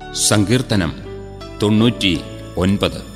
സങ്കീർത്തനം 99.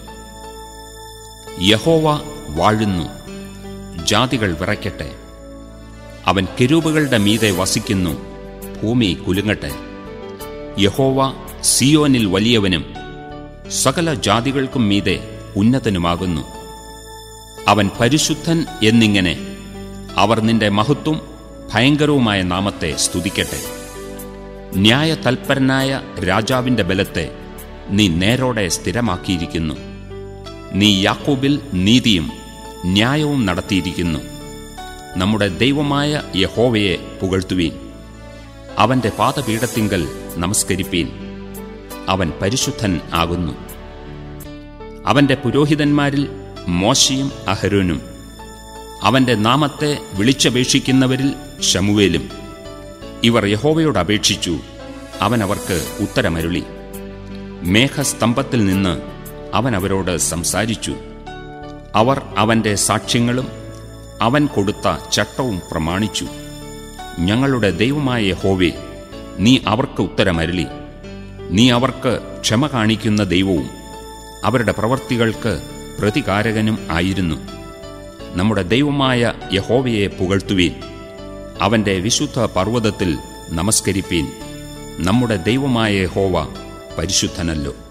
യഹോവ വാഴുന്നു, ജാതികൾ വിറയ്ക്കട്ടെ. അവൻ കെരൂബുകളുടെ മീതെ വസിക്കുന്നു, ഭൂമി കുലുങ്ങട്ടെ. യഹോവ സിയോനിൽ വലിയവനും സകല ജാതികൾക്കും മീതെ ഉന്നതനുമാകുന്നു. അവൻ പരിശുദ്ധൻ എന്നിങ്ങനെ അവർ നിന്റെ മഹത്വം ഭയങ്കരവുമായ നാമത്തെ സ്തുതിക്കട്ടെ. ന്യായതൽപരനായ രാജാവിന്റെ ബലത്തെ നീ നേരോടെ സ്ഥിരമാക്കിയിരിക്കുന്നു. നീ യാക്കോബിൽ നീതിയും ന്യായവും നടത്തിയിരിക്കുന്നു. നമ്മുടെ ദൈവമായ യഹോവയെ പുകഴ്ത്തുവീൻ. അവന്റെ പാദപീഠത്തിങ്കൽ നമസ്കരിപ്പീൻ. അവൻ പരിശുദ്ധൻ ആകുന്നു. അവന്റെ പുരോഹിതന്മാരിൽ മോശയും അഹരോനും, അവന്റെ നാമത്തെ വിളിച്ചപേക്ഷിക്കുന്നവരിൽ ശമൂവേലും. ഇവർ യഹോവയോട് അപേക്ഷിച്ചു, അവൻ അവർക്ക് ഉത്തരമരുളി. മേഘസ്തംഭത്തിൽ നിന്ന് അവൻ അവരോട് സംസാരിച്ചു. അവർ അവന്റെ സാക്ഷ്യങ്ങളും അവൻ കൊടുത്ത ചട്ടവും പ്രമാണിച്ചു. ഞങ്ങളുടെ ദൈവമായ യഹോവേ, നീ അവർക്ക് ഉത്തരമരുളി. നീ അവർക്ക് ക്ഷമ കാണിക്കുന്ന ദൈവവും അവരുടെ പ്രവൃത്തികൾക്ക് പ്രതികാരകനും ആയിരുന്നു. നമ്മുടെ ദൈവമായ യഹോവയെ പുകഴ്ത്തുവീൻ. അവന്റെ വിശുദ്ധ പർവ്വതത്തിൽ നമസ്കരിപ്പീൻ. നമ്മുടെ ദൈവമായ യഹോവ പരിശുദ്ധനല്ലോ.